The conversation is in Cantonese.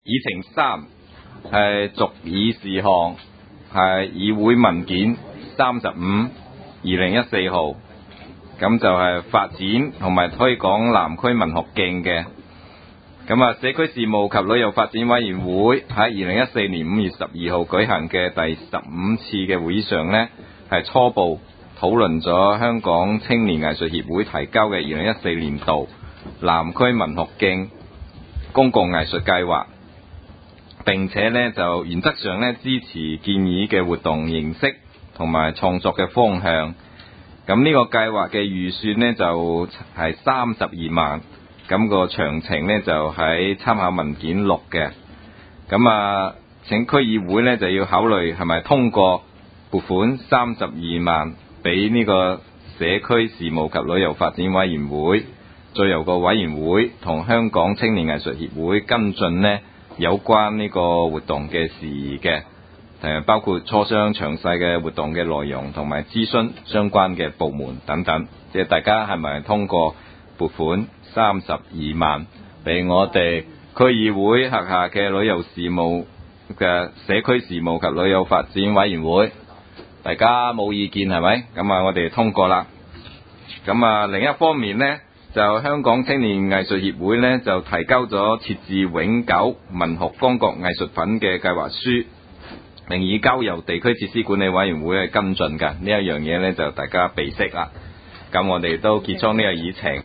議程3係續議事項，係議會文件35/2014號，咁就係發展同埋推廣南區文學徑嘅。咁啊，社區事務及旅遊發展委員會喺2014年5月12號舉行嘅第15次嘅會議上呢，係初步討論咗香港青年藝術協會提交嘅2014年度南區文學徑公共藝術計劃，並且呢就原則上呢支持建議嘅活動形式同埋創作嘅方向。咁呢個計劃嘅預算呢就係32萬，咁個詳情呢就喺參考文件6嘅。咁啊，請區議會呢就要考慮係咪通過撥款32萬俾呢個社區事務及旅遊發展委員會，再由個委員會同香港青年藝術協會跟進呢有關呢個活動嘅事宜嘅，包括磋商詳細嘅活動嘅內容同埋諮詢相關嘅部門等等。即係大家係咪通過撥款32萬俾我哋區議會轄下嘅旅遊事務嘅社區事務及旅遊發展委員會？大家冇意見係咪？咁啊，我哋通過啦。咁啊，另一方面呢，就香港青年藝術協會呢，就提交咗設置永久文學剛覺藝術品嘅計劃書，並已交由地區設施管理委員會去跟進㗎。呢一樣嘢呢，就大家備悉啦。咁我哋都結束呢個議程。